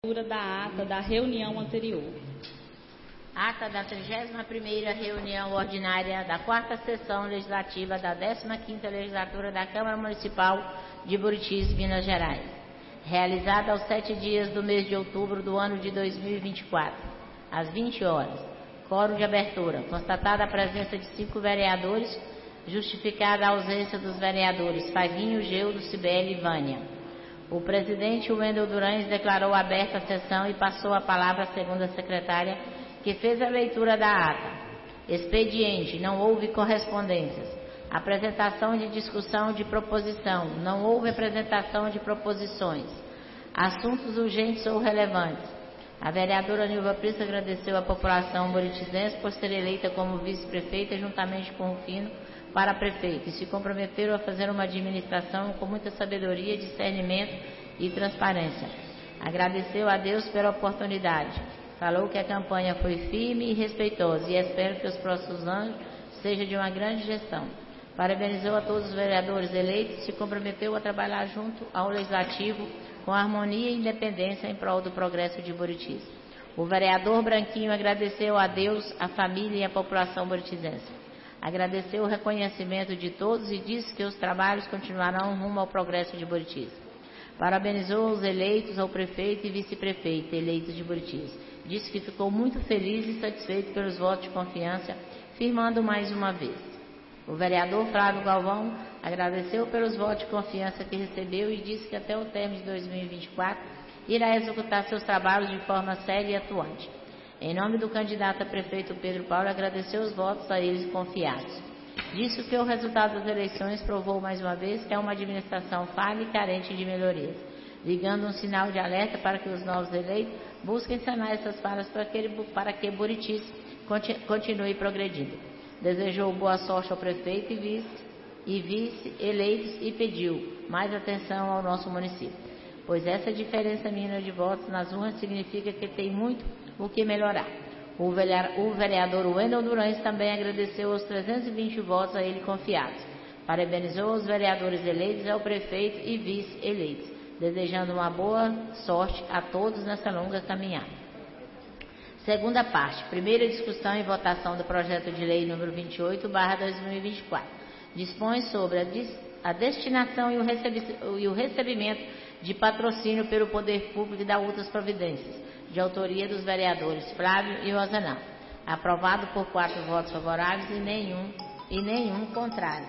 leitura da ata da reunião anterior. Ata da 31ª reunião ordinária da 4ª sessão legislativa da 15ª legislatura da Câmara Municipal de Buritis, Minas Gerais, realizada aos 7 dias do mês de outubro do ano de 2024, às 20 horas. Quórum de abertura. Constatada a presença de 5 vereadores, justificada a ausência dos vereadores Faguinho, Geudo, Cibele e Vânia. O presidente Wendel Durães declarou aberta a sessão e passou a palavra à segunda secretária, que fez a leitura da ata. Expediente: não houve correspondências. Apresentação de discussão de proposição: não houve apresentação de proposições. Assuntos urgentes ou relevantes: a vereadora Nilva Prisco agradeceu à população buritizense por ser eleita como vice-prefeita juntamente com Rufino para prefeito e se comprometeram a fazer uma administração com muita sabedoria, discernimento e transparência. Agradeceu a Deus pela oportunidade. Falou que a campanha foi firme e respeitosa e espero que os próximos anos seja de uma grande gestão. Parabenizou a todos os vereadores eleitos e se comprometeu a trabalhar junto ao Legislativo com harmonia e independência em prol do progresso de Buritis. O vereador Branquinho agradeceu a Deus, a família e a população buritizense. Agradeceu o reconhecimento de todos e disse que os trabalhos continuarão rumo ao progresso de Buritis. Parabenizou os eleitos, ao prefeito e vice-prefeito eleitos de Buritis. Disse que ficou muito feliz e satisfeito pelos votos de confiança, firmando mais uma vez. O vereador Flávio Galvão agradeceu pelos votos de confiança que recebeu e disse que até o término de 2024 irá executar seus trabalhos de forma séria e atuante. Em nome do candidato a prefeito Pedro Paulo, agradeceu os votos a eles confiados. Disse que o resultado das eleições provou mais uma vez que é uma administração falha e carente de melhorias, ligando um sinal de alerta para que os novos eleitos busquem sanar essas falhas para que Buritis continue progredindo. Desejou boa sorte ao prefeito e vice eleitos e pediu mais atenção ao nosso município, pois essa diferença mínima de votos nas urnas significa que tem muito o que melhorar. O vereador Wendel Durães também agradeceu os 320 votos a ele confiados. Parabenizou os vereadores eleitos ao prefeito e vice-eleitos, desejando uma boa sorte a todos nessa longa caminhada. Segunda parte. Primeira discussão e votação do projeto de lei número 28/2024. Dispõe sobre a destinação e o recebimento de patrocínio pelo poder público e da outras providências, de autoria dos vereadores Flávio e Rosanã. Aprovado por 4 votos favoráveis e nenhum contrário.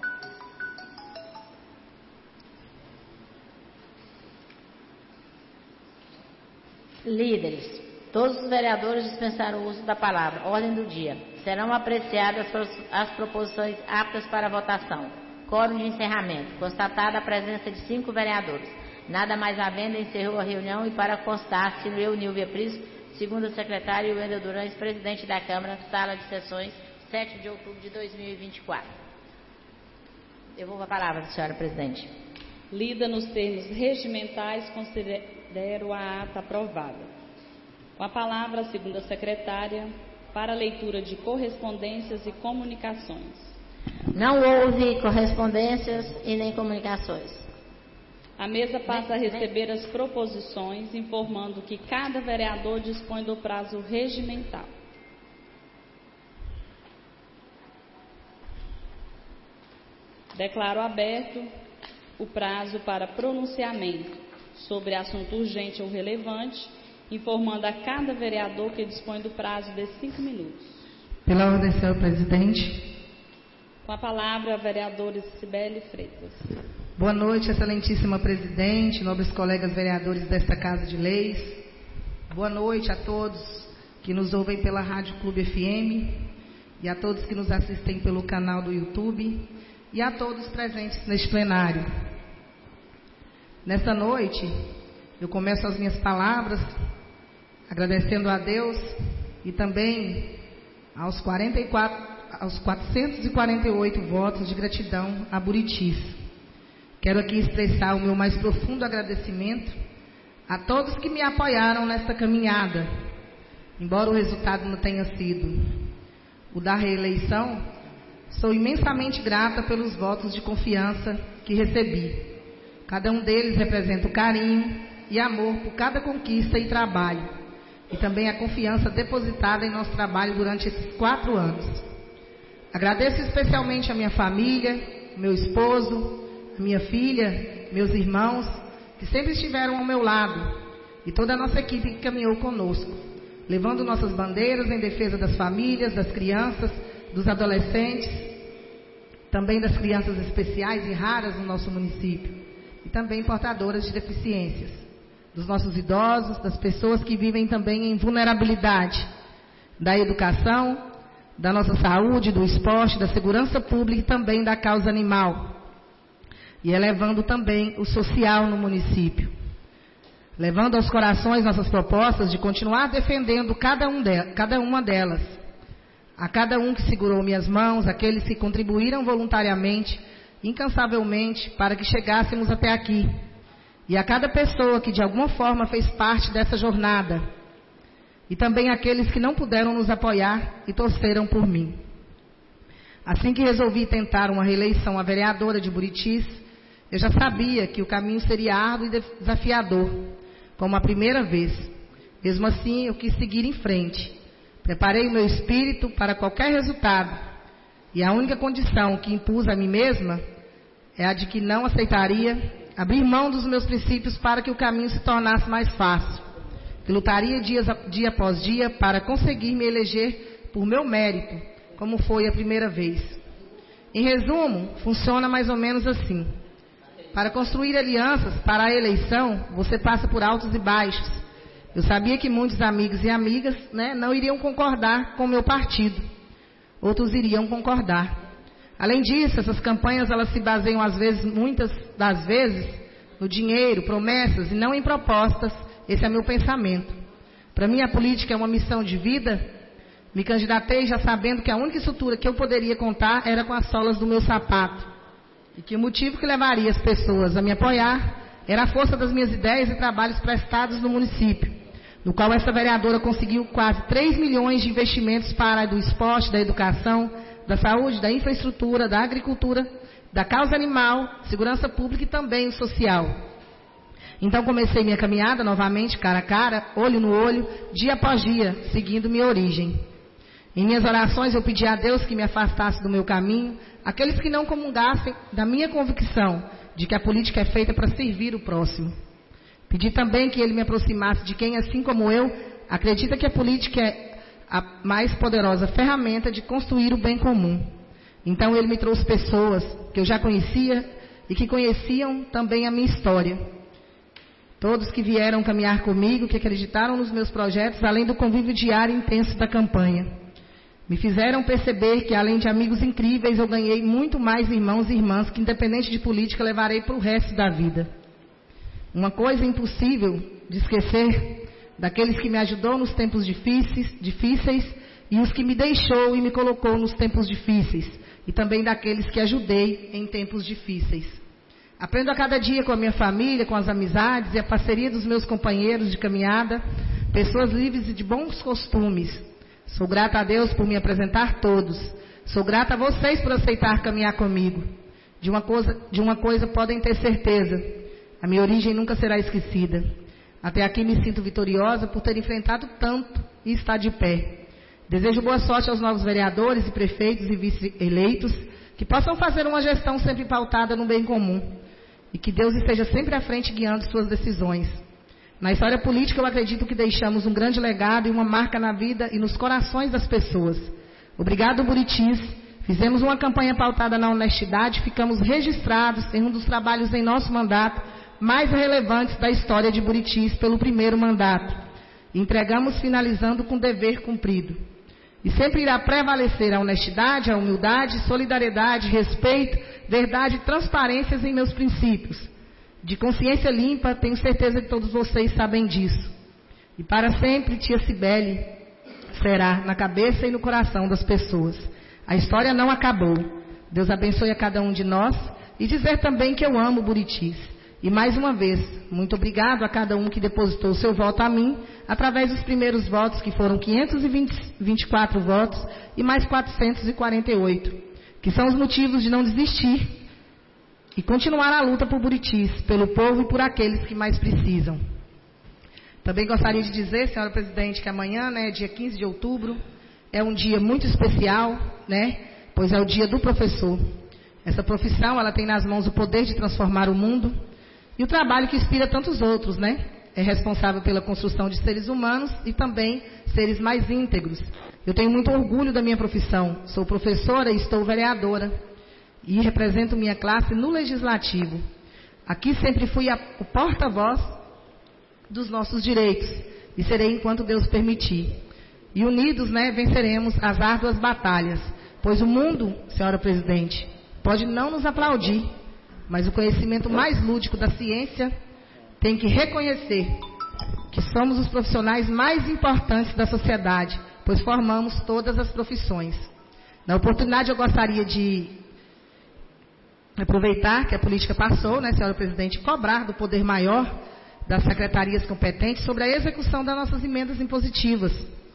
Líderes. Todos os vereadores dispensaram o uso da palavra. Ordem do dia. Serão apreciadas as proposições aptas para votação. Quórum de encerramento. Constatada a presença de 5 vereadores. Nada mais havendo, encerrou a reunião e para constar, assino eu, Nilvia Prisco, segunda secretária, e o Wendel Durães, presidente da Câmara, sala de sessões, 7 de outubro de 2024. Devolvo a palavra, senhora presidente. Lida nos termos regimentais, considero a ata aprovada. Com a palavra, a segunda secretária, para a leitura de correspondências e comunicações. Não houve correspondências e nem comunicações. A mesa passa a receber as proposições, informando que cada vereador dispõe do prazo regimental. Declaro aberto o prazo para pronunciamento sobre assunto urgente ou relevante, informando a cada vereador que dispõe do prazo de 5 minutos. Pela ordem, senhor presidente. Com a palavra, a vereadora Cibele Freitas. Boa noite, excelentíssima presidente, nobres colegas vereadores desta Casa de Leis. Boa noite a todos que nos ouvem pela Rádio Clube FM e a todos que nos assistem pelo canal do YouTube e a todos presentes neste plenário. Nesta noite, eu começo as minhas palavras agradecendo a Deus e também aos 448 votos de gratidão a Buritis. Quero aqui expressar o meu mais profundo agradecimento a todos que me apoiaram nesta caminhada, embora o resultado não tenha sido o da reeleição. Sou imensamente grata pelos votos de confiança que recebi. Cada um deles representa o carinho, e amor por cada conquista e trabalho, e também a confiança depositada em nosso trabalho durante esses 4 anos. Agradeço especialmente a minha família, meu esposo, a minha filha, meus irmãos, que sempre estiveram ao meu lado, e toda a nossa equipe que caminhou conosco, levando nossas bandeiras em defesa das famílias, das crianças, dos adolescentes, também das crianças especiais e raras no nosso município, e também portadoras de deficiências, dos nossos idosos, das pessoas que vivem também em vulnerabilidade, da educação, da nossa saúde, do esporte, da segurança pública e também da causa animal, e elevando também o social no município, levando aos corações nossas propostas de continuar defendendo cada uma delas, a cada um que segurou minhas mãos, aqueles que contribuíram voluntariamente, incansavelmente, para que chegássemos até aqui, e a cada pessoa que de alguma forma fez parte dessa jornada, e também aqueles que não puderam nos apoiar e torceram por mim. Assim que resolvi tentar uma reeleição a vereadora de Buritis, eu já sabia que o caminho seria árduo e desafiador, como a primeira vez. Mesmo assim, eu quis seguir em frente. Preparei o meu espírito para qualquer resultado, e a única condição que impus a mim mesma é a de que não aceitaria abrir mão dos meus princípios para que o caminho se tornasse mais fácil. Que lutaria dia após dia para conseguir me eleger por meu mérito, como foi a primeira vez. Em resumo, funciona mais ou menos assim. Para construir alianças para a eleição, você passa por altos e baixos. Eu sabia que muitos amigos e amigas, não iriam concordar com o meu partido. Outros iriam concordar. Além disso, essas campanhas elas se baseiam muitas das vezes, no dinheiro, promessas e não em propostas. Esse é meu pensamento. Para mim, a política é uma missão de vida. Me candidatei já sabendo que a única estrutura que eu poderia contar era com as solas do meu sapato. E que o motivo que levaria as pessoas a me apoiar era a força das minhas ideias e trabalhos prestados no município, no qual essa vereadora conseguiu quase 3 milhões de investimentos para a área do esporte, da educação, da saúde, da infraestrutura, da agricultura, da causa animal, segurança pública e também o social. Então comecei minha caminhada novamente, cara a cara, olho no olho, dia após dia, seguindo minha origem. Em minhas orações eu pedi a Deus que me afastasse do meu caminho, aqueles que não comungassem da minha convicção de que a política é feita para servir o próximo. Pedi também que Ele me aproximasse de quem, assim como eu, acredita que a política é a mais poderosa ferramenta de construir o bem comum. Então Ele me trouxe pessoas que eu já conhecia e que conheciam também a minha história. Todos que vieram caminhar comigo, que acreditaram nos meus projetos, além do convívio diário e intenso da campanha. Me fizeram perceber que, além de amigos incríveis, eu ganhei muito mais irmãos e irmãs que, independente de política, levarei para o resto da vida. Uma coisa impossível de esquecer daqueles que me ajudou nos tempos difíceis e os que me deixou e me colocou nos tempos difíceis, e também daqueles que ajudei em tempos difíceis. Aprendo a cada dia com a minha família, com as amizades e a parceria dos meus companheiros de caminhada, pessoas livres e de bons costumes. Sou grata a Deus por me apresentar todos. Sou grata a vocês por aceitar caminhar comigo. De uma coisa podem ter certeza. A minha origem nunca será esquecida. Até aqui me sinto vitoriosa por ter enfrentado tanto e estar de pé. Desejo boa sorte aos novos vereadores e prefeitos e vice-eleitos, que possam fazer uma gestão sempre pautada no bem comum. E que Deus esteja sempre à frente guiando suas decisões. Na história política, eu acredito que deixamos um grande legado e uma marca na vida e nos corações das pessoas. Obrigado, Buritis. Fizemos uma campanha pautada na honestidade, ficamos registrados em um dos trabalhos em nosso mandato mais relevantes da história de Buritis pelo primeiro mandato. Entregamos finalizando com dever cumprido. E sempre irá prevalecer a honestidade, a humildade, solidariedade, respeito, verdade e transparências em meus princípios. De consciência limpa, tenho certeza que todos vocês sabem disso. E para sempre, tia Cibele será na cabeça e no coração das pessoas. A história não acabou. Deus abençoe a cada um de nós e dizer também que eu amo Buritis. E mais uma vez, muito obrigado a cada um que depositou seu voto a mim, através dos primeiros votos, que foram 524 votos e mais 448, que são os motivos de não desistir e continuar a luta por Buritis, pelo povo e por aqueles que mais precisam. Também gostaria de dizer, senhora presidente, que amanhã, né, dia 15 de outubro, é um dia muito especial, né, pois é o dia do professor. Essa profissão, ela tem nas mãos o poder de transformar o mundo e o trabalho que inspira tantos outros, né? É responsável pela construção de seres humanos e também seres mais íntegros. Eu tenho muito orgulho da minha profissão. Sou professora e estou vereadora e represento minha classe no Legislativo. Aqui sempre fui o porta-voz dos nossos direitos e serei enquanto Deus permitir. E unidos, né, venceremos as árduas batalhas, pois o mundo, senhora presidente, pode não nos aplaudir, mas o conhecimento mais lúdico da ciência tem que reconhecer que somos os profissionais mais importantes da sociedade, pois formamos todas as profissões. Na oportunidade, eu gostaria de aproveitar que a política passou, né, senhora presidente, cobrar do poder maior das secretarias competentes sobre a execução das nossas emendas impositivas.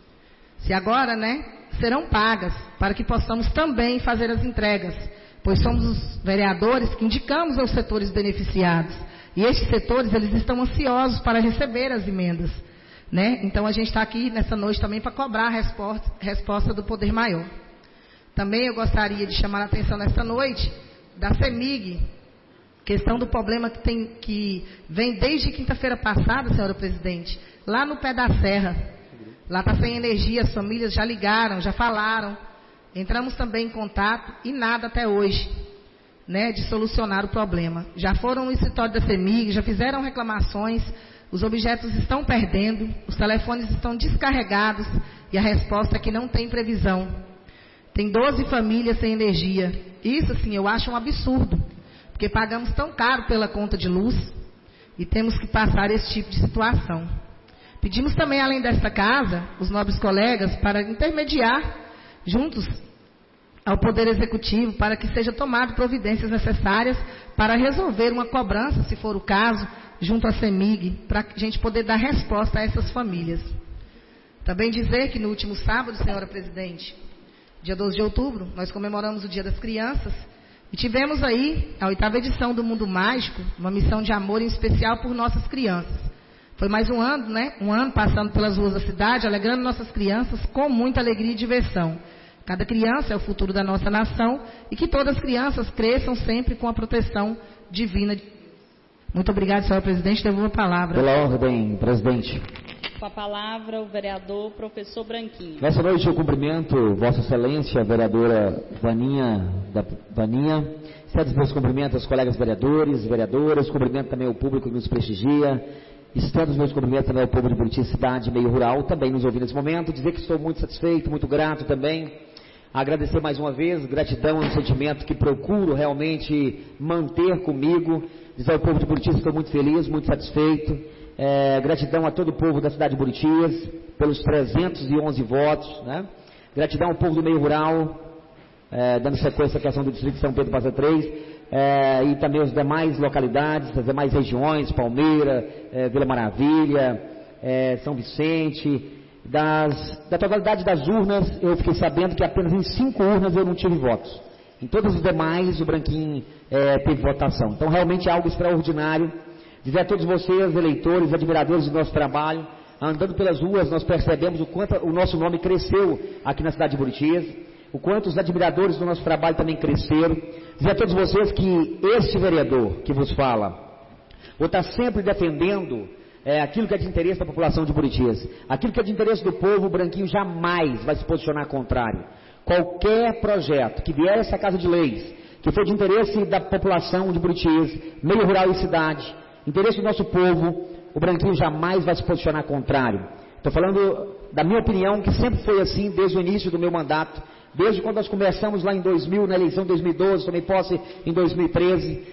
Se agora, né, serão pagas, para que possamos também fazer as entregas, pois somos os vereadores que indicamos aos setores beneficiados. E estes setores, eles estão ansiosos para receber as emendas, né? Então, a gente está aqui nessa noite também para cobrar a resposta do poder maior. Também eu gostaria de chamar a atenção nessa noite da CEMIG, questão do problema que vem desde quinta-feira passada, senhora presidente, lá no pé da serra. Lá está sem energia, as famílias já ligaram, já falaram. Entramos também em contato e nada até hoje, né, de solucionar o problema. Já foram no escritório da CEMIG, já fizeram reclamações, os objetos estão perdendo, os telefones estão descarregados e a resposta é que não tem previsão. Tem 12 famílias sem energia. Isso, assim, eu acho um absurdo, porque pagamos tão caro pela conta de luz e temos que passar esse tipo de situação. Pedimos também, além desta casa, os nobres colegas para intermediar juntos ao Poder Executivo para que seja tomado providências necessárias para resolver uma cobrança, se for o caso, junto à CEMIG, para a gente poder dar resposta a essas famílias. Também dizer que no último sábado, senhora presidente, dia 12 de outubro, nós comemoramos o Dia das Crianças e tivemos aí a 8ª edição do Mundo Mágico, uma missão de amor em especial por nossas crianças. Foi mais um ano, né? Um ano passando pelas ruas da cidade, alegrando nossas crianças com muita alegria e diversão. Cada criança é o futuro da nossa nação e que todas as crianças cresçam sempre com a proteção divina. Muito obrigada, senhora presidente. Devolvo a palavra. Pela ordem, presidente. Com a palavra, o vereador professor Branquinho. Nessa noite eu cumprimento Vossa Excelência, a vereadora Vaninha. Certos meus cumprimentos aos colegas vereadores, vereadoras, cumprimento também ao público que nos prestigia. Estando os meus cumprimentos também ao povo de Buriti, cidade meio rural, também nos ouvindo nesse momento. Dizer que estou muito satisfeito, muito grato também. Agradecer mais uma vez, gratidão é um sentimento que procuro realmente manter comigo. Dizer ao povo de Buriti que estou muito feliz, muito satisfeito. Gratidão a todo o povo da cidade de Buriti pelos 311 votos, né? Gratidão ao povo do meio rural, dando sequência à questão do distrito de São Pedro Passa 3. E também as demais localidades, as demais regiões, Palmeira, Vila Maravilha, São Vicente. Da totalidade das urnas, eu fiquei sabendo que apenas em 5 urnas eu não tive votos. Em todas as demais, o Branquinho teve votação. Então, realmente é algo extraordinário. Dizer a todos vocês, eleitores, admiradores do nosso trabalho, andando pelas ruas, nós percebemos o quanto o nosso nome cresceu aqui na cidade de Buriti, o quanto os admiradores do nosso trabalho também cresceram. Dizer a todos vocês que este vereador que vos fala, vou estar sempre defendendo aquilo que é de interesse da população de Buriti, aquilo que é de interesse do povo. O Branquinho jamais vai se posicionar contrário. Qualquer projeto que vier a essa Casa de Leis, que for de interesse da população de Buriti, meio rural e cidade, interesse do nosso povo, o Branquinho jamais vai se posicionar contrário. Estou falando da minha opinião, que sempre foi assim desde o início do meu mandato, desde quando nós começamos lá em 2000, na eleição de 2012, tomei posse em 2013,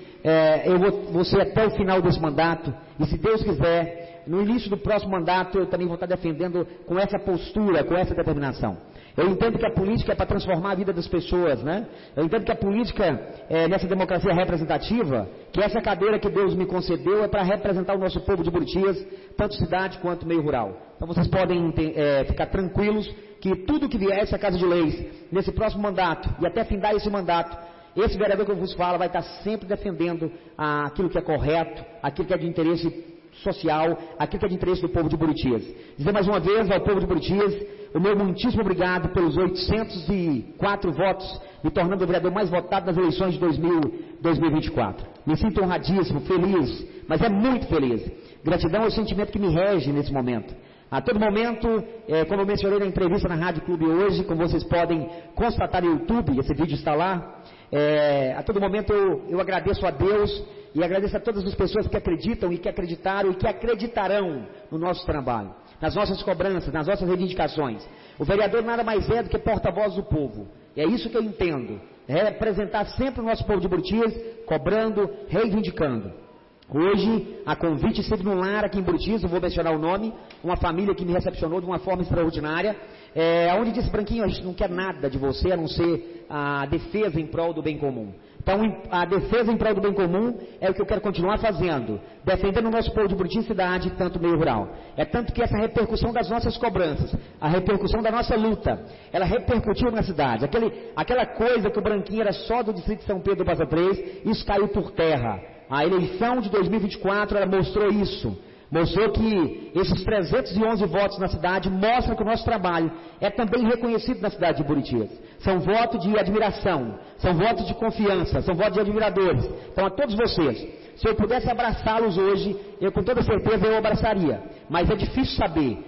eu vou ser até o final desse mandato, e se Deus quiser, no início do próximo mandato, eu também vou estar defendendo com essa postura, com essa determinação. Eu entendo que a política é para transformar a vida das pessoas, né? Eu entendo que a política, nessa democracia representativa, que essa cadeira que Deus me concedeu é para representar o nosso povo de Buriti, tanto cidade quanto meio rural. Então vocês podem ficar tranquilos que tudo que vier essa Casa de Leis, nesse próximo mandato, e até findar esse mandato, esse vereador que eu vos falo vai estar sempre defendendo aquilo que é correto, aquilo que é de interesse social, aquilo que é de interesse do povo de Buritis. Dizer mais uma vez ao povo de Buritis, o meu muitíssimo obrigado pelos 804 votos, me tornando o vereador mais votado nas eleições de 2024. Me sinto honradíssimo, feliz, mas é muito feliz. Gratidão é o sentimento que me rege nesse momento. A todo momento, como eu mencionei na entrevista na Rádio Clube hoje, como vocês podem constatar no YouTube, esse vídeo está lá, a todo momento eu agradeço a Deus e agradeço a todas as pessoas que acreditam e que acreditaram e que acreditarão no nosso trabalho, nas nossas cobranças, nas nossas reivindicações. O vereador nada mais é do que porta-voz do povo. É isso que eu entendo. Representar sempre o nosso povo de Buritis, cobrando, reivindicando. Hoje, a convite sempre no lar aqui em Buritis, eu vou mencionar o nome, uma família que me recepcionou de uma forma extraordinária, onde disse: Branquinho, a gente não quer nada de você a não ser a defesa em prol do bem comum. Então, a defesa em prol do bem comum é o que eu quero continuar fazendo, defendendo o nosso povo de Buritis cidade, tanto meio rural. É tanto que essa repercussão das nossas cobranças, a repercussão da nossa luta, ela repercutiu na cidade. Aquela coisa que o Branquinho era só do distrito de São Pedro do Passa Três, isso caiu por terra. A eleição de 2024, ela mostrou isso. Mostrou que esses 311 votos na cidade mostram que o nosso trabalho é também reconhecido na cidade de Buritis. São votos de admiração, são votos de confiança, são votos de admiradores. Então, a todos vocês, se eu pudesse abraçá-los hoje, eu com toda certeza eu abraçaria. Mas é difícil saber.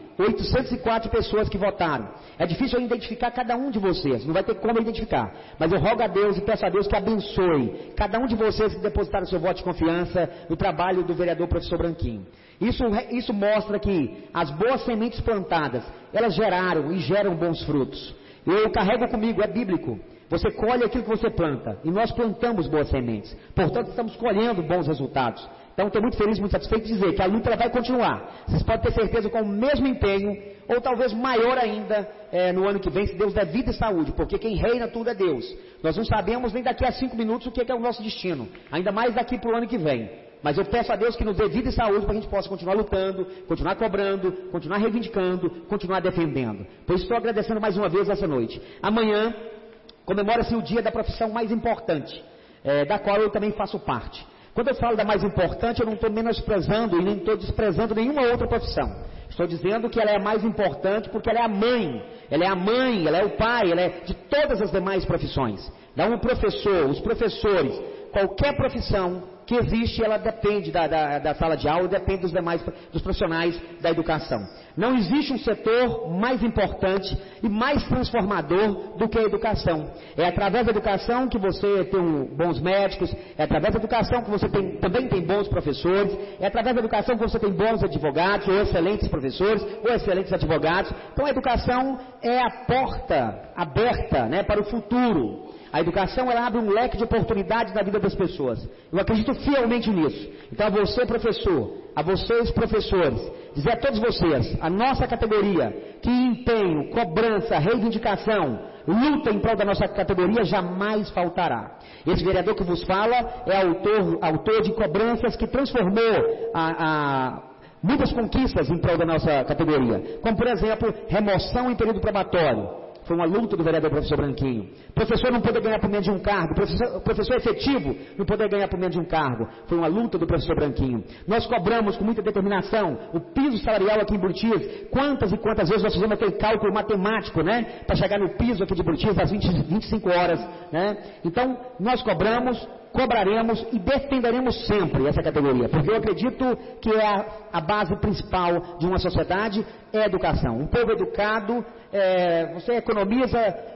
804 pessoas que votaram. É difícil eu identificar cada um de vocês, não vai ter como identificar. Mas eu rogo a Deus e peço a Deus que abençoe cada um de vocês que depositaram seu voto de confiança no trabalho do vereador professor Branquinho. Isso mostra que as boas sementes plantadas, elas geraram e geram bons frutos. Eu carrego comigo, é bíblico. Você colhe aquilo que você planta, e nós plantamos boas sementes. Portanto, estamos colhendo bons resultados. Então, estou muito feliz, muito satisfeito de dizer que a luta ela vai continuar. Vocês podem ter certeza com o mesmo empenho, ou talvez maior ainda, no ano que vem, se Deus der vida e saúde, porque quem reina tudo é Deus. Nós não sabemos nem daqui a 5 minutos o que é o nosso destino, ainda mais daqui para o ano que vem. Mas eu peço a Deus que nos dê vida e saúde para que a gente possa continuar lutando, continuar cobrando, continuar reivindicando, continuar defendendo. Por isso estou agradecendo mais uma vez essa noite. Amanhã comemora-se o dia da profissão mais importante, da qual eu também faço parte. Quando eu falo da mais importante, eu não estou menosprezando e nem estou desprezando nenhuma outra profissão. Estou dizendo que ela é a mais importante porque ela é a mãe, ela é o pai, ela é de todas as demais profissões. Um professor, os professores, qualquer profissão que existe, ela depende da sala de aula, depende dos profissionais da educação. Não existe um setor mais importante e mais transformador do que a educação. É através da educação que você tem bons médicos, é através da educação que você também tem bons professores, é através da educação que você tem bons advogados, ou excelentes professores, ou excelentes advogados. Então a educação é a porta aberta, para o futuro. A educação, ela abre um leque de oportunidades na vida das pessoas. Eu acredito fielmente nisso. Então, a você, professor, a vocês, professores, dizer a todos vocês, a nossa categoria, que empenho, cobrança, reivindicação, luta em prol da nossa categoria jamais faltará. Esse vereador que vos fala é autor de cobranças que transformou muitas conquistas em prol da nossa categoria. Como, por exemplo, remoção em período probatório. Foi uma luta do vereador professor Branquinho. Professor não poder ganhar por menos de um cargo. Professor efetivo não poder ganhar por menos de um cargo. Foi uma luta do professor Branquinho. Nós cobramos com muita determinação o piso salarial aqui em Buritis. Quantas e quantas vezes nós fizemos aquele cálculo matemático, para chegar no piso aqui de Buritis às 25 horas, Então, nós cobraremos e defenderemos sempre essa categoria, porque eu acredito que é a base principal de uma sociedade, é a educação. Um povo educado, você economiza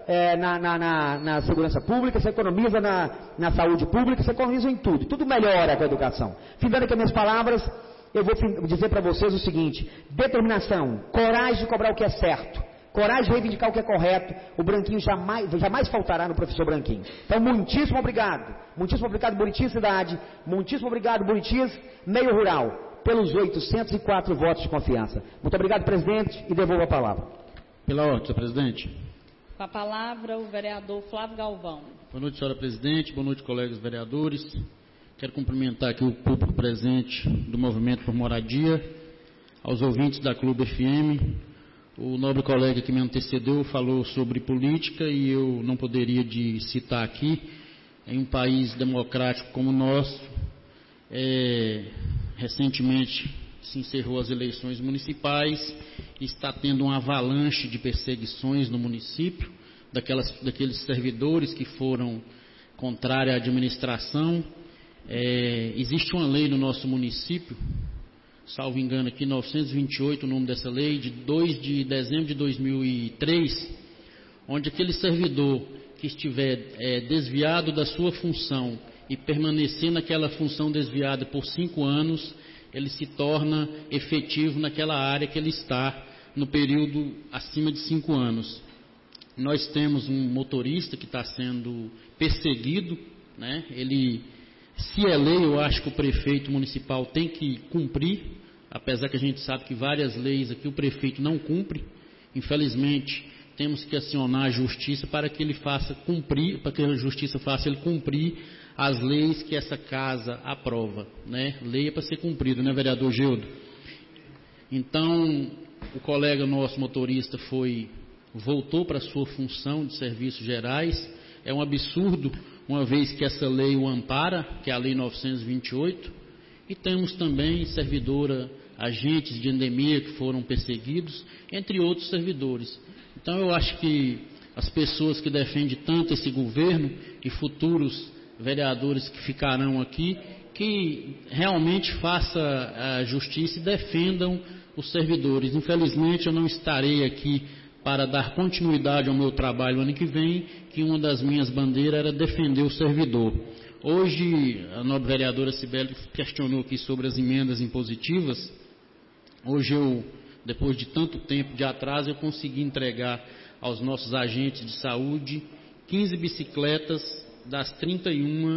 na segurança pública, você economiza na saúde pública, você economiza em tudo, tudo melhora com a educação. Findando aqui as minhas palavras, eu vou dizer para vocês o seguinte: determinação, coragem de cobrar o que é certo, coragem de reivindicar o que é correto. O Branquinho jamais faltará no professor Branquinho. Então, muitíssimo obrigado Buritis cidade, muitíssimo obrigado Buritis meio rural, pelos 804 votos de confiança. Muito obrigado, presidente, e devolvo a palavra. Pela ordem, senhor presidente. Com a palavra, o vereador Flávio Galvão. Boa noite, senhora presidente, boa noite, colegas vereadores. Quero cumprimentar aqui o público presente do Movimento por Moradia, aos ouvintes da Clube FM. O nobre colega que me antecedeu falou sobre política e eu não poderia de citar aqui, em um país democrático como o nosso, recentemente se encerrou as eleições municipais, está tendo uma avalanche de perseguições no município, daqueles servidores que foram contrários à administração. Existe uma lei no nosso município, salvo engano aqui, 928, o nome dessa lei, de 2 de dezembro de 2003, onde aquele servidor que estiver desviado da sua função e permanecer naquela função desviada por 5 anos, ele se torna efetivo naquela área que ele está no período acima de 5 anos. Nós temos um motorista que está sendo perseguido, né? Se é lei, eu acho que o prefeito municipal tem que cumprir, apesar que a gente sabe que várias leis aqui o prefeito não cumpre. Infelizmente, temos que acionar a justiça para que ele faça cumprir, para que a justiça faça ele cumprir as leis que essa casa aprova, né? Lei é para ser cumprida, né, vereador Geudo? Então, o colega nosso motorista voltou para a sua função de serviços gerais. É um absurdo, uma vez que essa lei o ampara, que é a lei 928, e temos também servidora, agentes de endemia que foram perseguidos, entre outros servidores. Então eu acho que as pessoas que defendem tanto esse governo e futuros vereadores que ficarão aqui, que realmente façam a justiça e defendam os servidores. Infelizmente eu não estarei aqui para dar continuidade ao meu trabalho ano que vem, que uma das minhas bandeiras era defender o servidor. Hoje, a nobre vereadora Cibele questionou aqui sobre as emendas impositivas. Hoje depois de tanto tempo de atraso, eu consegui entregar aos nossos agentes de saúde 15 bicicletas das 31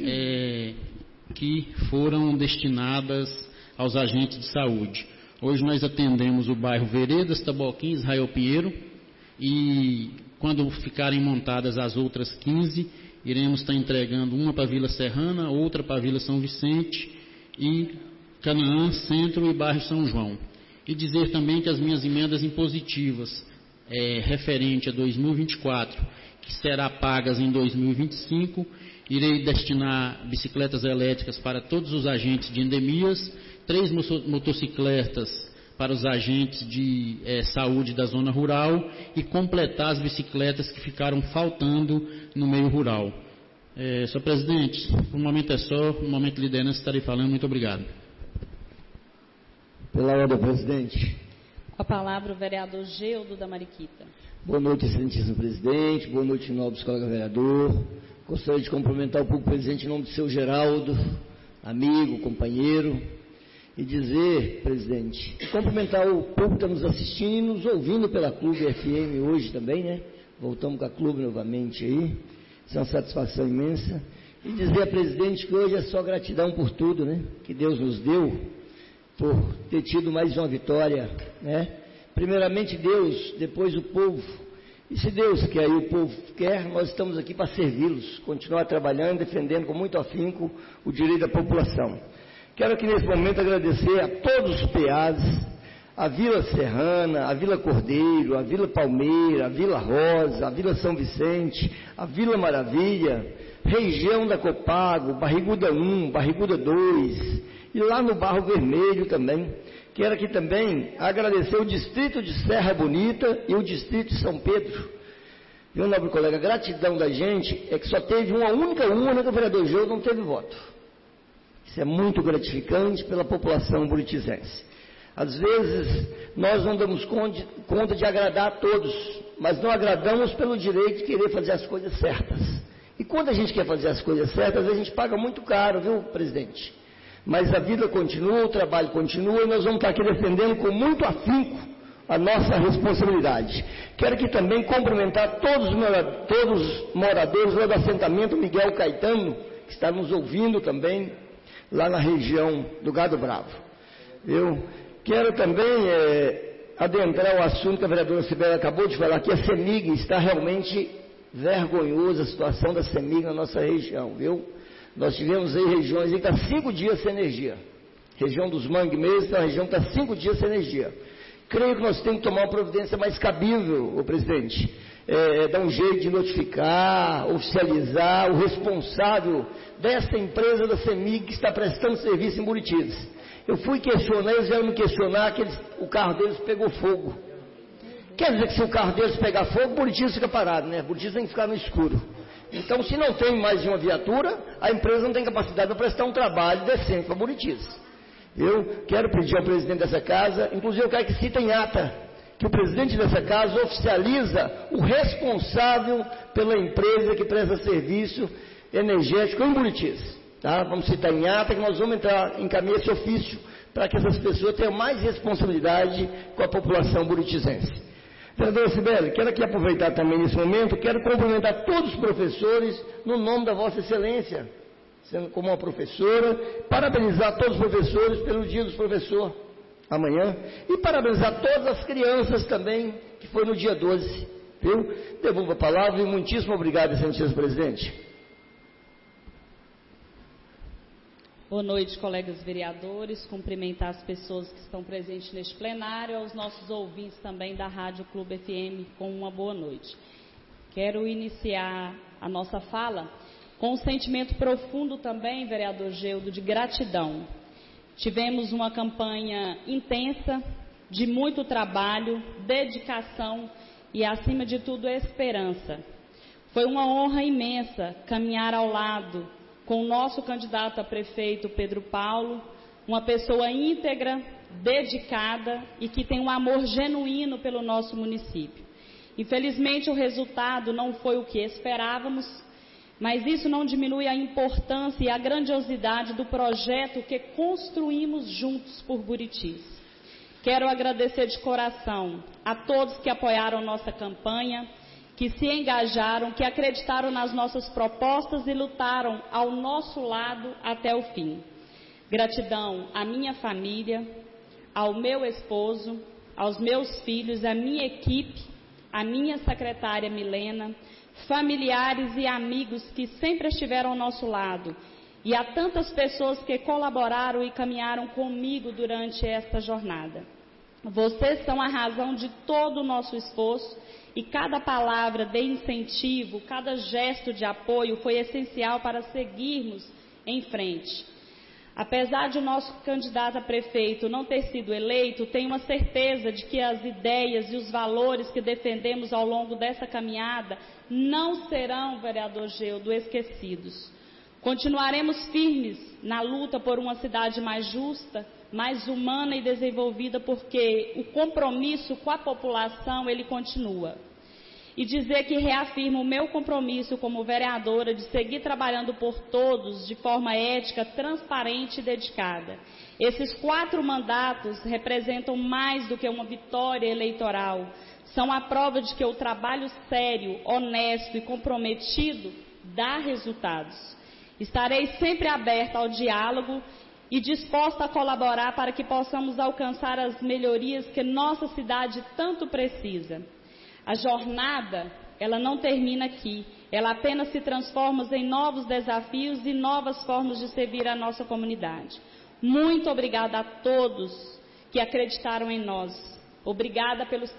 que foram destinadas aos agentes de saúde. Hoje nós atendemos o bairro Veredas, Taboquim, Israel Pinheiro, e quando ficarem montadas as outras 15, iremos estar entregando uma para a Vila Serrana, outra para a Vila São Vicente e Canaã, Centro e bairro São João. E dizer também que as minhas emendas impositivas referente a 2024, que será pagas em 2025, irei destinar bicicletas elétricas para todos os agentes de endemias, 3 motocicletas para os agentes de saúde da zona rural e completar as bicicletas que ficaram faltando no meio rural. Senhor presidente, por um momento é só, no momento de liderança estarei falando. Muito obrigado. Pela ordem, presidente. Com a palavra o vereador Geudo da Mariquita. Boa noite, excelentíssimo presidente. Boa noite, nobres colegas vereador. Gostaria de cumprimentar o público presente em nome do seu Geraldo, amigo, companheiro, e dizer, presidente, cumprimentar o público que está nos assistindo e nos ouvindo pela Clube FM hoje também, né? Voltamos com a Clube novamente aí. Isso é uma satisfação imensa. E dizer a presidente que hoje é só gratidão por tudo, né? Que Deus nos deu, por ter tido mais uma vitória, né? Primeiramente Deus, depois o povo. E se Deus quer e o povo quer, nós estamos aqui para servi-los, continuar trabalhando, defendendo com muito afinco o direito da população. Quero aqui nesse momento agradecer a todos os PAs, a Vila Serrana, a Vila Cordeiro, a Vila Palmeira, a Vila Rosa, a Vila São Vicente, a Vila Maravilha, região da Copago, Barriguda 1, Barriguda 2, e lá no Barro Vermelho também. Quero aqui também agradecer o distrito de Serra Bonita e o distrito de São Pedro. Meu nobre colega, a gratidão da gente é que só teve uma única urna que o vereador Geudo não teve voto. Isso é muito gratificante pela população buritizense. Às vezes, nós não damos conta de agradar a todos, mas não agradamos pelo direito de querer fazer as coisas certas. E quando a gente quer fazer as coisas certas, a gente paga muito caro, viu, presidente? Mas a vida continua, o trabalho continua, e nós vamos estar aqui defendendo com muito afinco a nossa responsabilidade. Quero aqui também cumprimentar todos os moradores lá do assentamento Miguel Caetano, que está nos ouvindo também, lá na região do Gado Bravo. Eu quero também adentrar o assunto que a vereadora Cibele acabou de falar, que a CEMIG está realmente vergonhosa, a situação da CEMIG na nossa região, viu? Nós tivemos aí regiões aí que está 5 dias sem energia. Região dos Mangues mesmo, a região que está 5 dias sem energia. Creio que nós temos que tomar uma providência mais cabível, ô presidente. Dar um jeito de notificar, oficializar o responsável dessa empresa da CEMIG que está prestando serviço em Buritis. Eu fui questionar, eles vieram me questionar que o carro deles pegou fogo. Quer dizer que se o carro deles pegar fogo, Buritis fica parado, né? Buritis tem que ficar no escuro. Então, se não tem mais de uma viatura, a empresa não tem capacidade para prestar um trabalho decente para Buritis. Eu quero pedir ao presidente dessa casa, inclusive eu quero que cite em ata, que o presidente dessa casa oficializa o responsável pela empresa que presta serviço energético em Buritis. Tá? Vamos citar em ata que nós vamos encaminhar esse ofício para que essas pessoas tenham mais responsabilidade com a população buritizense. Vereadora Cibele, quero aqui aproveitar também nesse momento, quero cumprimentar todos os professores no nome da Vossa Excelência, sendo como uma professora, parabenizar todos os professores pelo Dia dos Professores amanhã e parabenizar todas as crianças também, que foi no dia 12, viu? Devolvo a palavra e muitíssimo obrigado, Excelentíssimo Presidente. Boa noite, colegas vereadores, cumprimentar as pessoas que estão presentes neste plenário, aos nossos ouvintes também da Rádio Clube FM, com uma boa noite. Quero iniciar a nossa fala com um sentimento profundo também, vereador Geudo, de gratidão. Tivemos uma campanha intensa, de muito trabalho, dedicação e, acima de tudo, esperança. Foi uma honra imensa caminhar ao lado com o nosso candidato a prefeito, Pedro Paulo, uma pessoa íntegra, dedicada e que tem um amor genuíno pelo nosso município. Infelizmente, o resultado não foi o que esperávamos, mas isso não diminui a importância e a grandiosidade do projeto que construímos juntos por Buritis. Quero agradecer de coração a todos que apoiaram nossa campanha, que se engajaram, que acreditaram nas nossas propostas e lutaram ao nosso lado até o fim. Gratidão à minha família, ao meu esposo, aos meus filhos, à minha equipe, à minha secretária Milena, familiares e amigos que sempre estiveram ao nosso lado e a tantas pessoas que colaboraram e caminharam comigo durante esta jornada. Vocês são a razão de todo o nosso esforço e cada palavra de incentivo, cada gesto de apoio foi essencial para seguirmos em frente. Apesar de o nosso candidato a prefeito não ter sido eleito, tenho uma certeza de que as ideias e os valores que defendemos ao longo dessa caminhada não serão, vereador Geudo, esquecidos. Continuaremos firmes na luta por uma cidade mais justa, mais humana e desenvolvida, porque o compromisso com a população, ele continua. E dizer que reafirmo o meu compromisso como vereadora de seguir trabalhando por todos de forma ética, transparente e dedicada. Esses 4 mandatos representam mais do que uma vitória eleitoral. São a prova de que o trabalho sério, honesto e comprometido dá resultados. Estarei sempre aberta ao diálogo e disposta a colaborar para que possamos alcançar as melhorias que nossa cidade tanto precisa. A jornada, ela não termina aqui, ela apenas se transforma em novos desafios e novas formas de servir a nossa comunidade. Muito obrigada a todos que acreditaram em nós. Obrigada pelos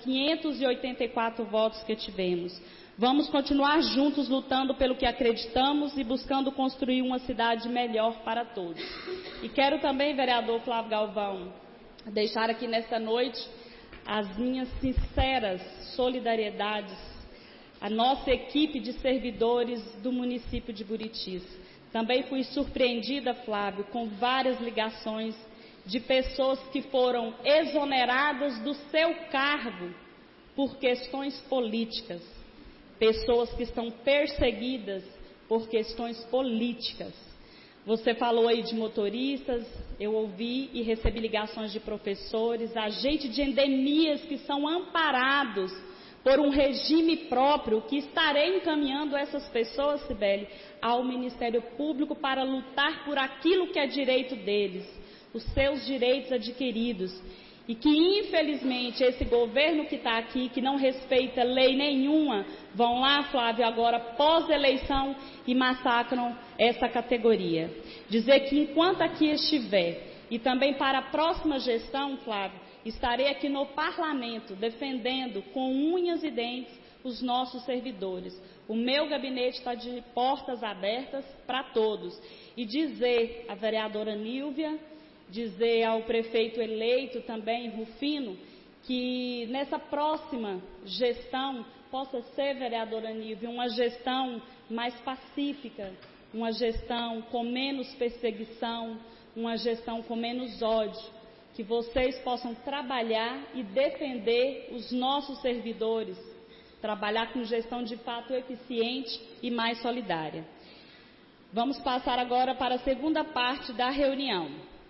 584 votos que tivemos. Vamos continuar juntos lutando pelo que acreditamos e buscando construir uma cidade melhor para todos. E quero também, vereador Flávio Galvão, deixar aqui nesta noite as minhas sinceras solidariedades à nossa equipe de servidores do município de Buritis. Também fui surpreendida, Flávio, com várias ligações de pessoas que foram exoneradas do seu cargo por questões políticas. Pessoas que estão perseguidas por questões políticas. Você falou aí de motoristas, eu ouvi e recebi ligações de professores, agentes de endemias que são amparados por um regime próprio, que estarei encaminhando essas pessoas, Cibele, ao Ministério Público para lutar por aquilo que é direito deles, os seus direitos adquiridos. E que, infelizmente, esse governo que está aqui, que não respeita lei nenhuma, vão lá, Flávio, agora pós-eleição e massacram essa categoria. Dizer que enquanto aqui estiver, e também para a próxima gestão, Flávio, estarei aqui no parlamento defendendo com unhas e dentes os nossos servidores. O meu gabinete está de portas abertas para todos. E dizer à vereadora Nílvia dizer ao prefeito eleito também, Rufino, que nessa próxima gestão possa ser, vereadora Anísio, uma gestão mais pacífica, uma gestão com menos perseguição, uma gestão com menos ódio, que vocês possam trabalhar e defender os nossos servidores, trabalhar com gestão de fato eficiente e mais solidária. Vamos passar agora para a segunda parte da reunião.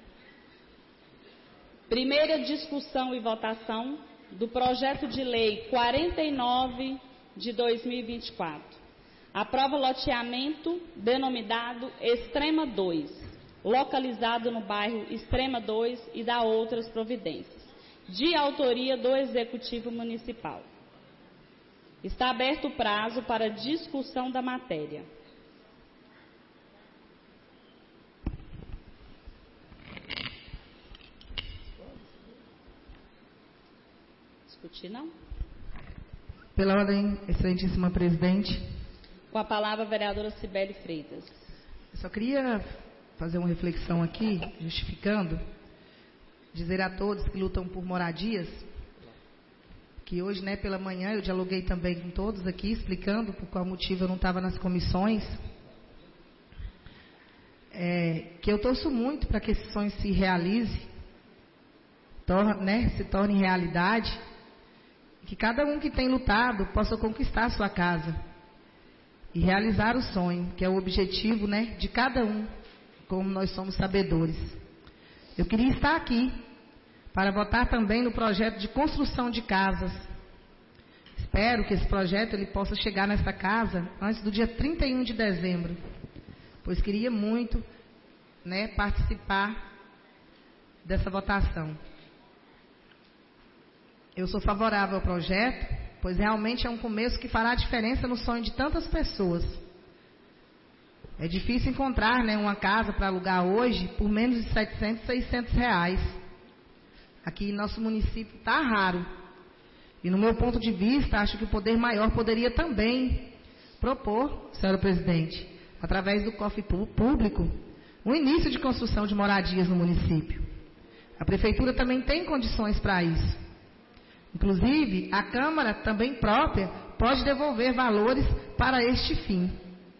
Primeira discussão e votação do projeto de lei 49 de 2024. Aprova loteamento denominado Extrema 2, localizado no bairro Extrema 2 e dá outras providências, de autoria do Executivo Municipal. Está aberto o prazo para discussão da matéria. Discutir, não? Pela ordem, excelentíssima presidente. Com a palavra a vereadora Cibele Freitas. Eu só queria fazer uma reflexão aqui, justificando, dizer a todos que lutam por moradias, que hoje, né, pela manhã, eu dialoguei também com todos aqui, explicando por qual motivo eu não estava nas comissões, que eu torço muito para que esse sonho se realize, se torne realidade, que cada um que tem lutado possa conquistar a sua casa e realizar o sonho, que é o objetivo, né, de cada um, como nós somos sabedores. Eu queria estar aqui para votar também no projeto de construção de casas. Espero que esse projeto ele possa chegar nesta casa antes do dia 31 de dezembro, pois queria muito, né, participar dessa votação. Eu sou favorável ao projeto, pois realmente é um começo que fará diferença no sonho de tantas pessoas. É difícil encontrar, né, uma casa para alugar hoje por menos de 700, 600 reais. Aqui em nosso município está raro. E no meu ponto de vista, acho que o poder maior poderia também propor, senhora presidente, através do cofre público, o início de construção de moradias no município. A prefeitura também tem condições para isso. Inclusive, a Câmara também própria pode devolver valores para este fim.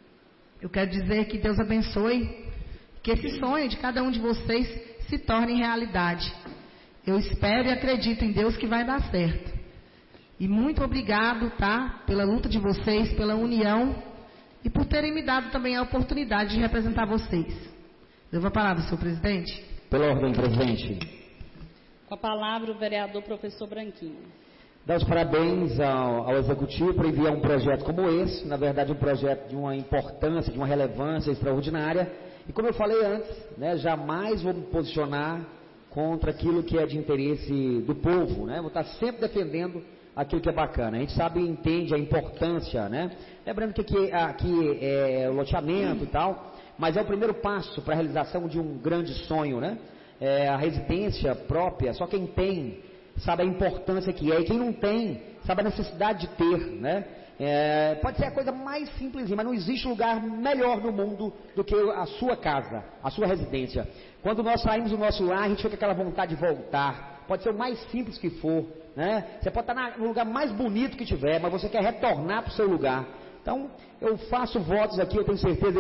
Eu quero dizer que Deus abençoe, que esse sonho de cada um de vocês se torne realidade. Eu espero e acredito em Deus que vai dar certo. E muito obrigado, tá, pela luta de vocês, pela união e por terem me dado também a oportunidade de representar vocês. Devo a palavra, senhor presidente. Pela ordem, presidente. Com a palavra o vereador professor Branquinho. Dar os parabéns ao Executivo por enviar um projeto como esse, na verdade um projeto de uma importância, de uma relevância extraordinária. E como eu falei antes, né, jamais vou me posicionar contra aquilo que é de interesse do povo, né? Vou estar sempre defendendo aquilo que é bacana. A gente sabe e entende a importância, né? Lembrando que aqui é o loteamento e tal, mas é o primeiro passo para a realização de um grande sonho, né? A residência própria, só quem tem sabe a importância que é, e quem não tem sabe a necessidade de ter, né? Pode ser a coisa mais simples, mas não existe lugar melhor no mundo do que a sua casa, a sua residência. Quando nós saímos do nosso lar, a gente fica com aquela vontade de voltar. Pode ser o mais simples que for, né? Você pode estar no lugar mais bonito que tiver, mas você quer retornar para o seu lugar. Então, eu faço votos aqui, eu tenho certeza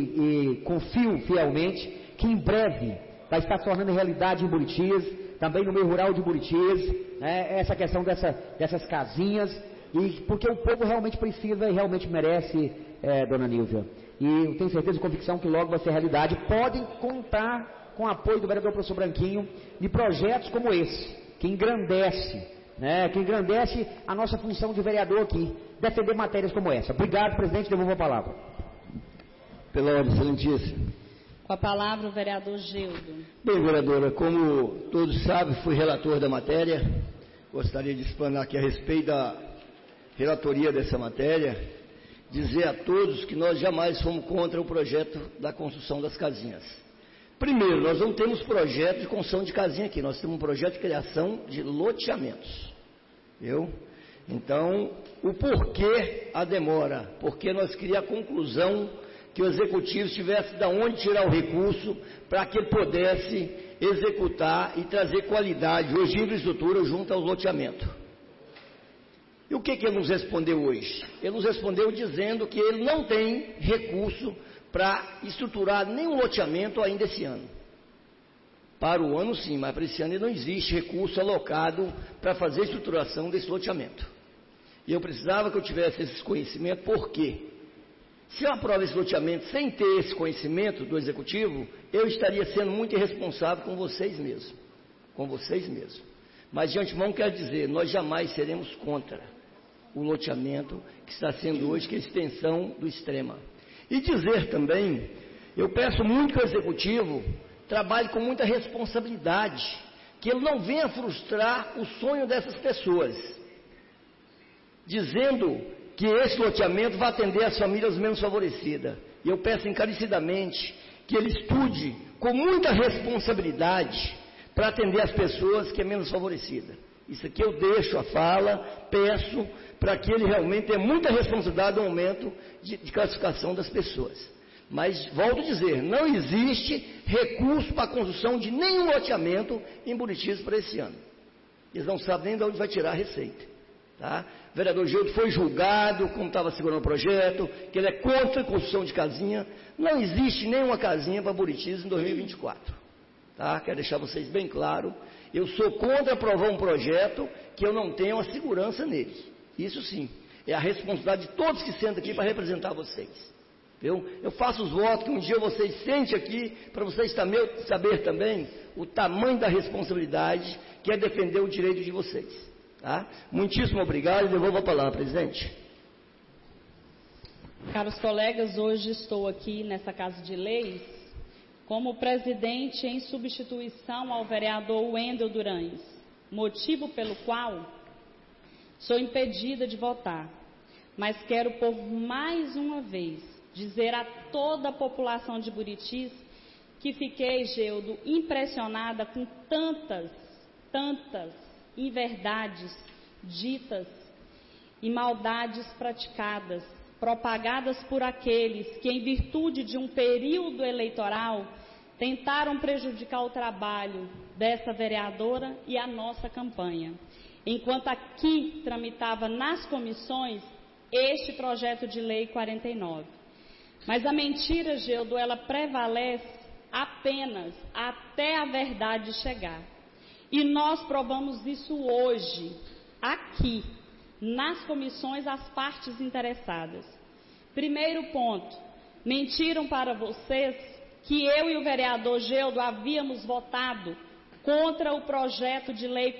e confio fielmente que em breve vai estar se tornando realidade em Buritis, também no meio rural de Buritis, né? Essa questão dessas casinhas, e porque o povo realmente precisa e realmente merece, dona Nilvia. E eu tenho certeza e convicção que logo vai ser realidade. Podem contar com o apoio do vereador professor Branquinho de projetos como esse, que engrandece, né? Que engrandece a nossa função de vereador aqui, defender matérias como essa. Obrigado, presidente, devolvo a palavra. Pela ordem, excelentíssimo. Com a palavra o vereador Gildo. Bem, vereadora, como todos sabem, fui relator da matéria. Gostaria de explanar aqui a respeito da relatoria dessa matéria, dizer a todos que nós jamais fomos contra o projeto da construção das casinhas. Primeiro, nós não temos projeto de construção de casinha aqui, nós temos um projeto de criação de loteamentos. Viu? Então, o porquê a demora? Porque nós queríamos a conclusão que o executivo tivesse de onde tirar o recurso para que ele pudesse executar e trazer qualidade hoje de infraestrutura junto ao loteamento. E o que ele nos respondeu hoje? Ele nos respondeu dizendo que ele não tem recurso para estruturar nenhum loteamento ainda esse ano. Para o ano sim, mas para esse ano não existe recurso alocado para fazer a estruturação desse loteamento. E eu precisava que eu tivesse esse conhecimento, por quê? Se eu aprovo esse loteamento sem ter esse conhecimento do executivo, eu estaria sendo muito irresponsável com vocês mesmos. Com vocês mesmos. Mas de antemão quero dizer, nós jamais seremos contra o loteamento que está sendo hoje, que é a extensão do Extrema. E dizer também, eu peço muito que o executivo trabalhe com muita responsabilidade, que ele não venha frustrar o sonho dessas pessoas, dizendo que esse loteamento vai atender as famílias menos favorecidas. E eu peço encarecidamente que ele estude com muita responsabilidade para atender as pessoas que é menos favorecida. Isso aqui eu deixo a fala, peço para que ele realmente tenha muita responsabilidade no momento de classificação das pessoas. Mas, volto a dizer, não existe recurso para a construção de nenhum loteamento em Buritis para esse ano. Eles não sabem nem de onde vai tirar a receita. Tá? O vereador Gildo foi julgado, como estava segurando o projeto, que ele é contra a construção de casinha. Não existe nenhuma casinha para Buritis em 2024. Tá? Quero deixar vocês bem claro. Eu sou contra aprovar um projeto que eu não tenho a segurança nele. Isso sim, é a responsabilidade de todos que sentam aqui para representar vocês. Eu faço os votos que um dia vocês sentem aqui, para vocês saber também o tamanho da responsabilidade que é defender o direito de vocês. Tá? Muitíssimo obrigado e devolvo a palavra, presidente. Caros colegas, hoje estou aqui nessa Casa de Leis como presidente em substituição ao vereador Wendel Durães, motivo pelo qual sou impedida de votar, mas quero por mais uma vez dizer a toda a população de Buritis que fiquei, Geudo, impressionada com tantas inverdades ditas e maldades praticadas, propagadas por aqueles que, em virtude de um período eleitoral, tentaram prejudicar o trabalho dessa vereadora e a nossa campanha. Enquanto aqui tramitava nas comissões este projeto de lei 49. Mas a mentira, Geudo, ela prevalece apenas até a verdade chegar. E nós provamos isso hoje, aqui, nas comissões, às partes interessadas. Primeiro ponto, mentiram para vocês que eu e o vereador Geudo havíamos votado contra o projeto de lei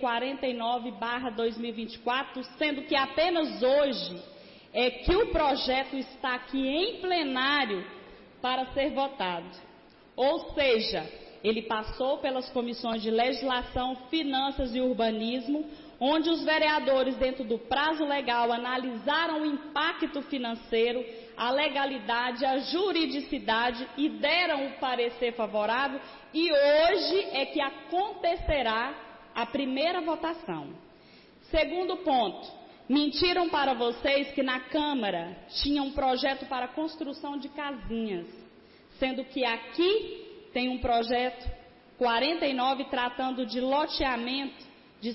49/2024, sendo que apenas hoje é que o projeto está aqui em plenário para ser votado. Ou seja, ele passou pelas comissões de legislação, finanças e urbanismo, onde os vereadores, dentro do prazo legal, analisaram o impacto financeiro, a legalidade, a juridicidade e deram o parecer favorável, e hoje é que acontecerá a primeira votação. Segundo ponto, mentiram para vocês que na Câmara tinha um projeto para construção de casinhas, sendo que aqui tem um projeto 49 tratando de loteamento de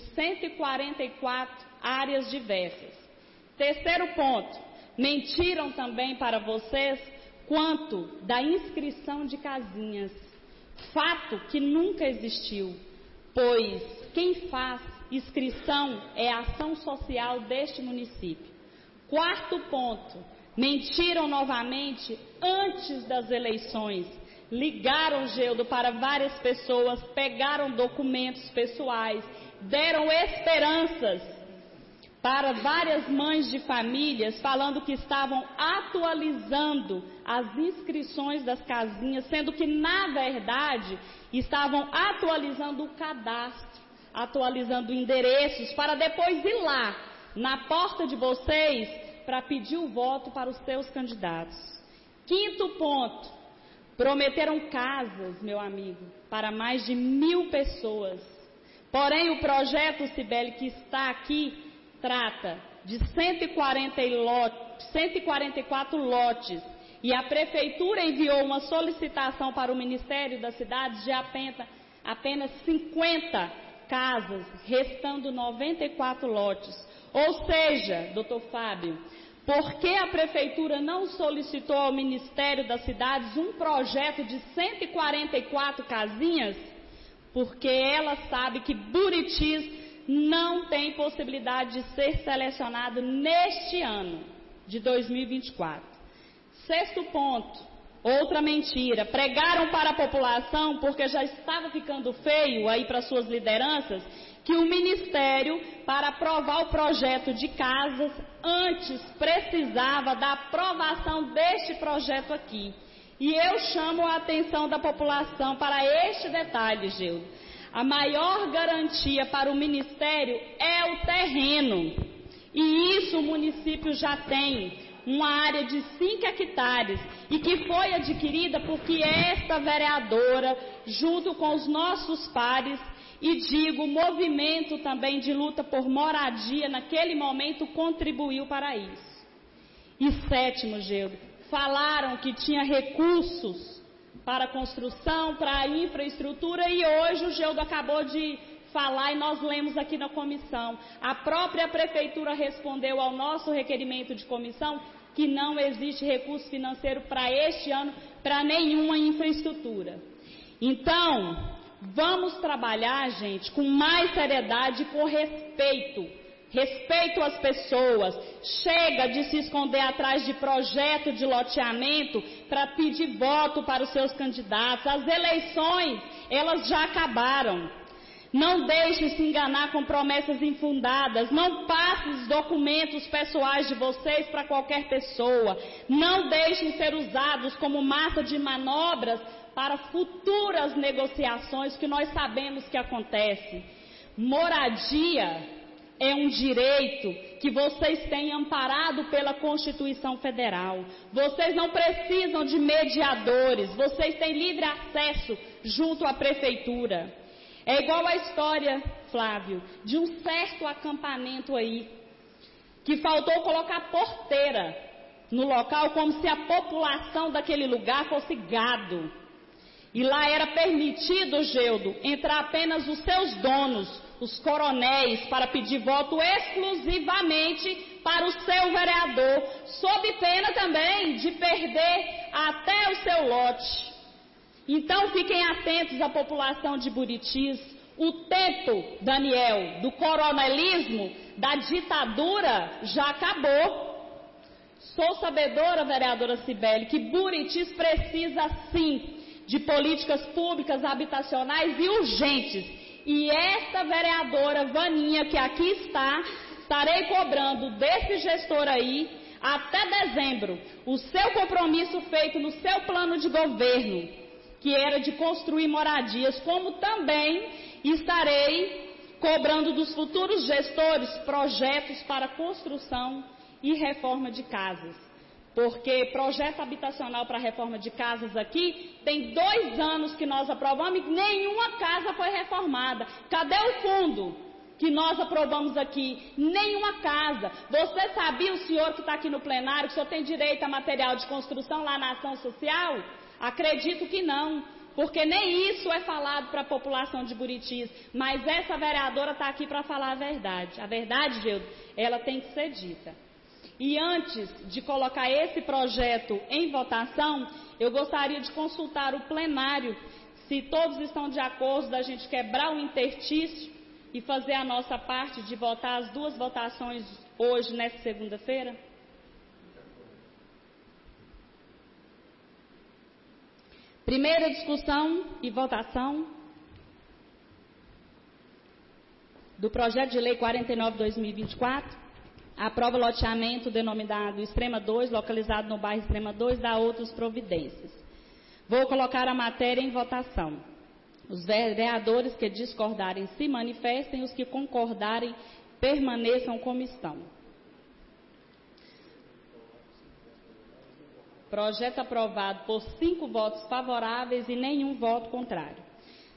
144 áreas diversas. Terceiro ponto, mentiram também para vocês quanto da inscrição de casinhas, fato que nunca existiu, pois quem faz inscrição é a ação social deste município. Quarto ponto, mentiram novamente antes das eleições. Ligaram, Geudo, para várias pessoas, pegaram documentos pessoais, deram esperanças para várias mães de famílias, falando que estavam atualizando as inscrições das casinhas, sendo que, na verdade, estavam atualizando o cadastro, atualizando endereços, para depois ir lá, na porta de vocês, para pedir o voto para os seus candidatos. Quinto ponto, prometeram casas, meu amigo, para mais de 1.000 pessoas. Porém, o projeto, Cibele, que está aqui, trata de 144 lotes e a Prefeitura enviou uma solicitação para o Ministério das Cidades de apenas 50 casas, restando 94 lotes. Ou seja, doutor Fábio, por que a Prefeitura não solicitou ao Ministério das Cidades um projeto de 144 casinhas? Porque ela sabe que Buritis não tem possibilidade de ser selecionado neste ano de 2024. Sexto ponto, outra mentira. Pregaram para a população, porque já estava ficando feio aí para suas lideranças, que o Ministério, para aprovar o projeto de casas, antes precisava da aprovação deste projeto aqui. E eu chamo a atenção da população para este detalhe, Gildo. A maior garantia para o Ministério é o terreno. E isso o município já tem. Uma área de 5 hectares e que foi adquirida porque esta vereadora, junto com os nossos pares, e digo, o movimento também de luta por moradia, naquele momento, contribuiu para isso. E sétimo, Gildo, falaram que tinha recursos para construção, para infraestrutura, e hoje o Gildo acabou de falar e nós lemos aqui na comissão. A própria Prefeitura respondeu ao nosso requerimento de comissão que não existe recurso financeiro para este ano, para nenhuma infraestrutura. Então, vamos trabalhar, gente, com mais seriedade e com respeito. Respeito às pessoas. Chega de se esconder atrás de projeto de loteamento para pedir voto para os seus candidatos. As eleições, elas já acabaram. Não deixe se enganar com promessas infundadas. Não passe os documentos pessoais de vocês para qualquer pessoa. Não deixem ser usados como massa de manobras para futuras negociações que nós sabemos que acontecem. Moradia é um direito que vocês têm amparado pela Constituição Federal. Vocês não precisam de mediadores. Vocês têm livre acesso junto à Prefeitura. É igual a história, Flávio, de um certo acampamento aí, que faltou colocar porteira no local como se a população daquele lugar fosse gado. E lá era permitido, Geudo, entrar apenas os seus donos, os coronéis, para pedir voto exclusivamente para o seu vereador, sob pena também de perder até o seu lote. Então fiquem atentos à população de Buritis. O tempo, Daniel, do coronelismo, da ditadura, já acabou. Sou sabedora, vereadora Cibele, que Buritis precisa sim de políticas públicas habitacionais e urgentes. E esta vereadora Vaninha, que aqui está, estarei cobrando desse gestor aí, até dezembro, o seu compromisso feito no seu plano de governo, que era de construir moradias, como também estarei cobrando dos futuros gestores projetos para construção e reforma de casas. Porque projeto habitacional para reforma de casas aqui, tem 2 anos que nós aprovamos e nenhuma casa foi reformada. Cadê o fundo que nós aprovamos aqui? Nenhuma casa. Você sabia, o senhor que está aqui no plenário, que o senhor tem direito a material de construção lá na ação social? Acredito que não, porque nem isso é falado para a população de Buritis. Mas essa vereadora está aqui para falar a verdade. A verdade, Gildo, ela tem que ser dita. E antes de colocar esse projeto em votação, eu gostaria de consultar o plenário, se todos estão de acordo da gente quebrar o interstício e fazer a nossa parte de votar as 2 votações hoje, nesta segunda-feira. Primeira discussão e votação do projeto de lei 49/2024, aprova loteamento denominado Extrema 2, localizado no bairro Extrema 2, dá outras providências. Vou colocar a matéria em votação. Os vereadores que discordarem se manifestem, os que concordarem permaneçam como estão. Projeto aprovado por 5 votos favoráveis e nenhum voto contrário.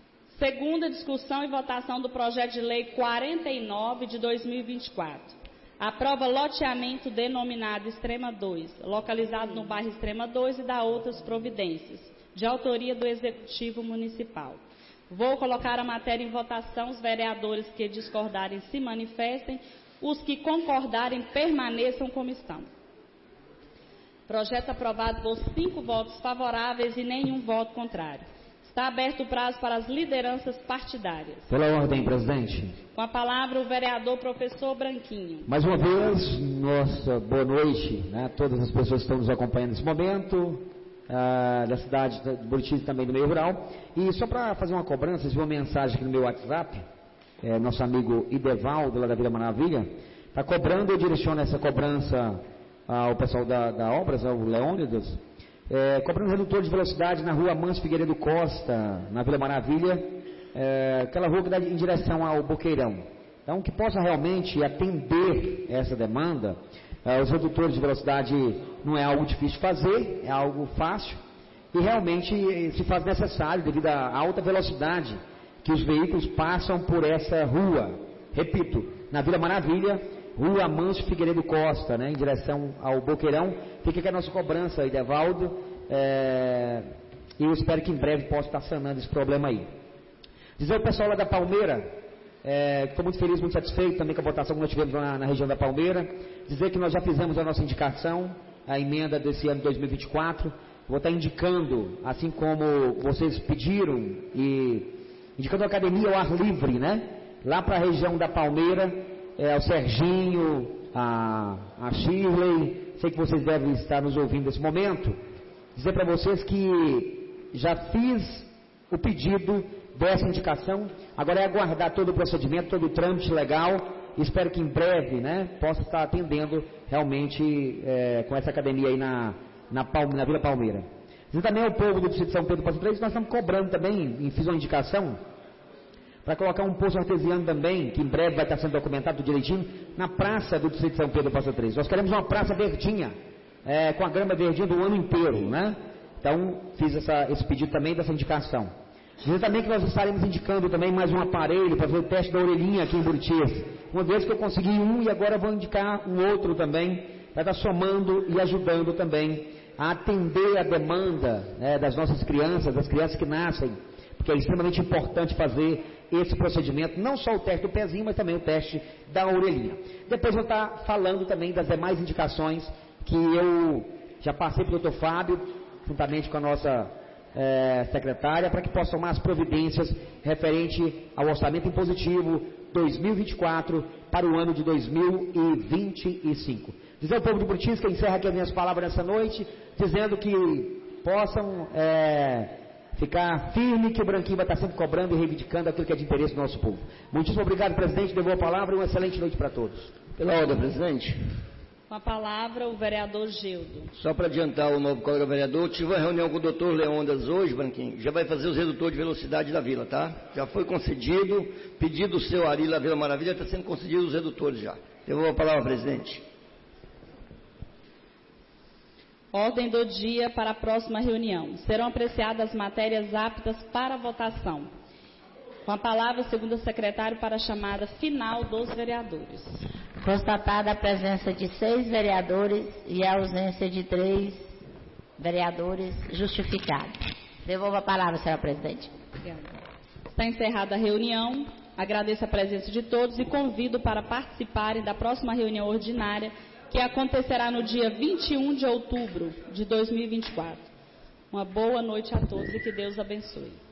Segunda discussão e votação do projeto de lei 49 de 2024. Aprova loteamento denominado Extrema 2, localizado no bairro Extrema 2 e dá outras providências, de autoria do Executivo Municipal. Vou colocar a matéria em votação. Os vereadores que discordarem se manifestem. Os que concordarem permaneçam como estão. Projeto aprovado por 5 votos favoráveis e nenhum voto contrário. Está aberto o prazo para as lideranças partidárias. Pela ordem, presidente. Com a palavra o vereador professor Branquinho. Mais uma vez, nossa boa noite, né, a todas as pessoas que estão nos acompanhando nesse momento, da cidade de Buritis e também do meio rural. E só para fazer uma cobrança, recebi uma mensagem aqui no meu WhatsApp, nosso amigo Idevaldo, lá da Vila Maravilha, está cobrando, eu direciono essa cobrança ao pessoal da Obras, ao Leônidas, cobrando redutor de velocidade na rua Amâncio Figueiredo Costa, na Vila Maravilha, aquela rua que dá em direção ao Boqueirão. Então, que possa realmente atender essa demanda. Os redutores de velocidade não é algo difícil de fazer, é algo fácil, e realmente se faz necessário devido à alta velocidade que os veículos passam por essa rua. Repito, na Vila Maravilha, rua Amâncio Figueiredo Costa, né, em direção ao Boqueirão. Fica aqui a nossa cobrança, Idevaldo, e eu espero que em breve possa estar sanando esse problema aí. Dizer ao pessoal lá da Palmeira, que estou muito feliz, muito satisfeito também com a votação que nós tivemos lá na região da Palmeira. Dizer que nós já fizemos a nossa indicação, a emenda desse ano 2024. Vou estar indicando, assim como vocês pediram, e indicando a academia ao ar livre, né? Lá para a região da Palmeira, o Serginho, a Shirley, sei que vocês devem estar nos ouvindo nesse momento. Dizer para vocês que já fiz o pedido dessa indicação, agora é aguardar todo o procedimento, todo o trâmite legal, e espero que em breve, né, possa estar atendendo realmente com essa academia aí na Vila Palmeira. E também ao povo do Distrito de São Pedro do Passo 3, nós estamos cobrando também, fiz uma indicação, para colocar um poço artesiano também, que em breve vai estar sendo documentado direitinho, na praça do Distrito de São Pedro do Passo 3. Nós queremos uma praça verdinha, com a grama verdinha do ano inteiro, né? Então, fiz esse pedido também dessa indicação. Dizer também que nós estaremos indicando também mais um aparelho para fazer o teste da orelhinha aqui em Buritis. Uma vez que eu consegui um e agora vou indicar um outro também, para estar somando e ajudando também a atender a demanda das nossas crianças, das crianças que nascem, porque é extremamente importante fazer esse procedimento, não só o teste do pezinho, mas também o teste da orelhinha. Depois vou estar falando também das demais indicações que eu já passei para o Dr. Fábio, juntamente com a nossa secretária, para que possa tomar as providências referente ao orçamento impositivo 2024 para o ano de 2025. Dizer ao povo de Buritis que encerra aqui as minhas palavras nessa noite, dizendo que possam ficar firme, que o Branquinho vai estar sempre cobrando e reivindicando aquilo que é de interesse do nosso povo. Muitíssimo obrigado, presidente, devolvo a palavra e uma excelente noite para todos. Pela ordem, presidente. Com a palavra, o vereador Gildo. Só para adiantar o novo colega vereador, tive uma reunião com o doutor Leônidas hoje, Branquinho, já vai fazer os redutores de velocidade da vila, tá? Já foi concedido, pedido do seu Ari da Vila Maravilha, está sendo concedido os redutores já. Devolvo a palavra, presidente. Ordem do dia para a próxima reunião. Serão apreciadas as matérias aptas para votação. Com a palavra, segundo o secretário, para a chamada final dos vereadores. Constatada a presença de 6 vereadores e a ausência de 3 vereadores justificados. Devolvo a palavra, senhora presidente. Obrigada. Está encerrada a reunião. Agradeço a presença de todos e convido para participarem da próxima reunião ordinária, que acontecerá no dia 21 de outubro de 2024. Uma boa noite a todos e que Deus abençoe.